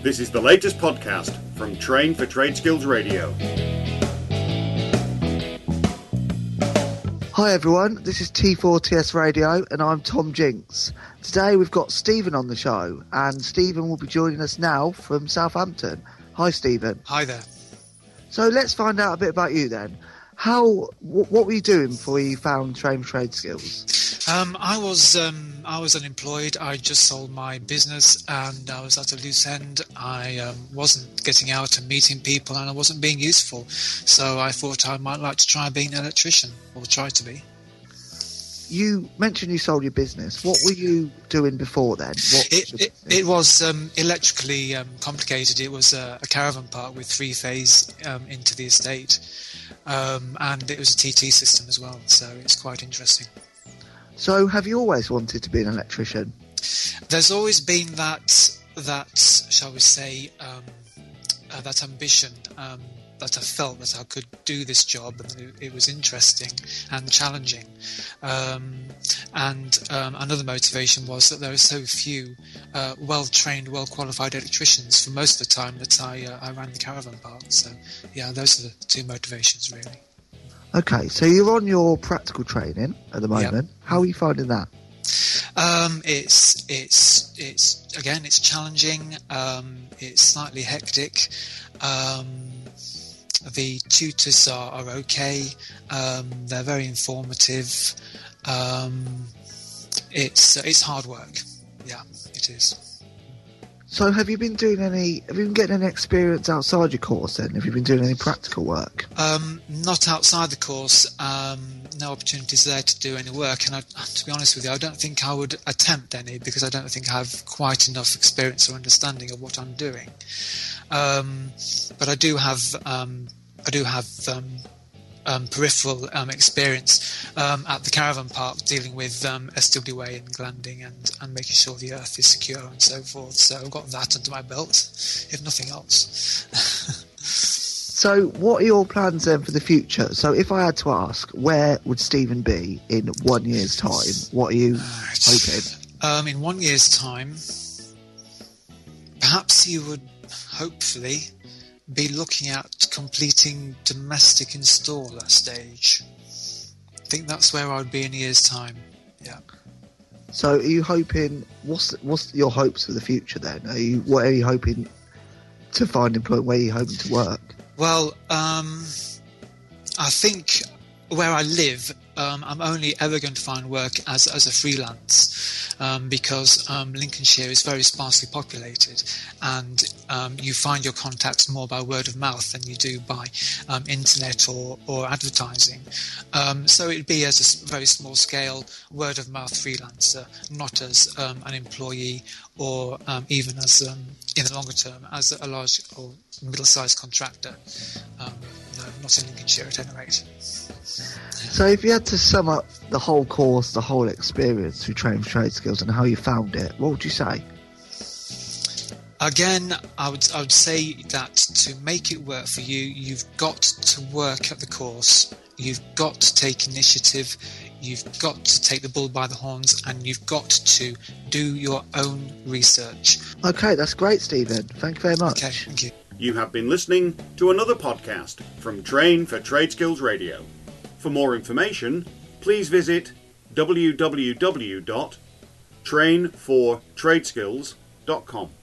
This is the latest podcast from Train for Trade Skills Radio. Hi everyone, this is T4TS Radio and I'm Tom Jinks. Today we've got Stephen on the show and Stephen will be joining us now from Southampton. Hi Stephen. Hi there. So let's find out a bit about you then. What were you doing before you found Train for Trade Skills? I was unemployed. I just sold my business and I was at a loose end. I wasn't getting out and meeting people and I wasn't being useful. So I thought I might like to try being an electrician, or try to be. You mentioned you sold your business. What were you doing before then? It was electrically complicated. It was a caravan park with three-phase into the estate. And it was a TT system as well, so it's quite interesting. So have you always wanted to be an electrician? There's always been that shall we say, that ambition, that I felt that I could do this job and it was interesting and challenging. Another motivation was that there are so few well-trained, well-qualified electricians for most of the time that I ran the caravan park. So, yeah, those are the two motivations, really. Okay, so you're on your practical training at the moment. Yep. How are you finding that? It's challenging. It's slightly hectic. The tutors are okay. They're very informative. It's hard work. Yeah, it is. So have you been getting any experience outside your course then? Have you been doing any practical work? Not outside the course. No opportunities there to do any work. And to be honest with you, I don't think I would attempt any because I don't think I have quite enough experience or understanding of what I'm doing. But I do have peripheral experience at the caravan park dealing with SWA and glanding and making sure the earth is secure and so forth. So I've got that under my belt, if nothing else. So what are your plans then for the future? So if I had to ask, where would Stephen be in 1 year's time? What are you hoping? In 1 year's time, perhaps you would hopefully be looking at completing domestic installer stage. I think that's where I'd be in a year's time. Yeah. So are you hoping, what's your hopes for the future then? What are you hoping to find employment? Where are you hoping to work? Well, I think where I live, I'm only ever going to find work as a freelance because Lincolnshire is very sparsely populated and you find your contacts more by word of mouth than you do by internet or advertising. So it'd be as a very small scale word of mouth freelancer, not as an employee or even as in the longer term as a large or middle-sized contractor. No, not in Lincolnshire at any rate. So if you had to sum up the whole course, the whole experience through Train for Trade Skills and how you found it, what would you say? Again, I would say that to make it work for you, you've got to work at the course, you've got to take initiative, you've got to take the bull by the horns, and you've got to do your own research. Okay, that's great, Stephen. Thank you very much. Okay, thank you. You have been listening to another podcast from Train for Trade Skills Radio. For more information, please visit www.trainfortradeskills.com.